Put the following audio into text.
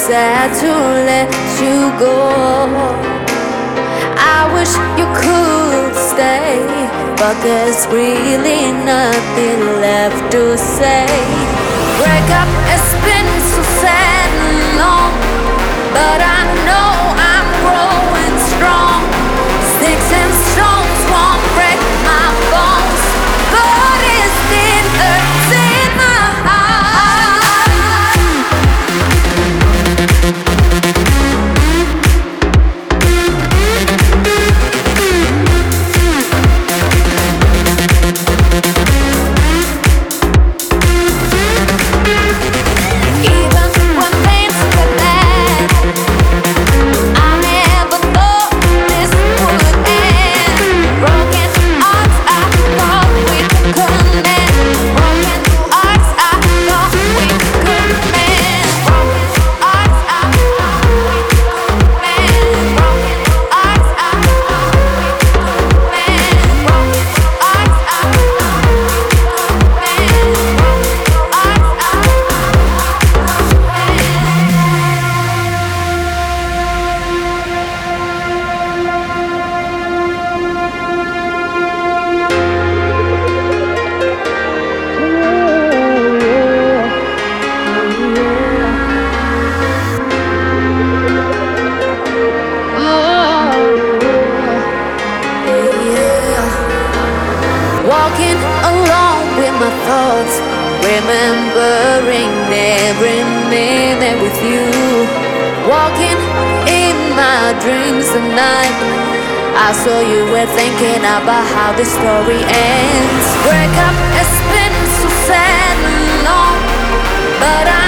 sad to let you go. I wish you could stay, but there's really nothing left to say. Break up has been so sad and long, but I know I'm growing strong. Sticks and stones won't break my bones, but it still hurts in my heart. Even when things get bad, I never thought this would end. Broken hearts, I thought we could mend. Broken hearts, I thought we could mend. Broken hearts, I thought we could mend. Broken hearts, I thought we could mend. Broken hearts, I thought we could mend. Broken hearts, I walking along with my thoughts, remembering every minute with you. Walking in my dreams tonight, I saw you were thinking about how the story ends. Break up has been so sad and long, but I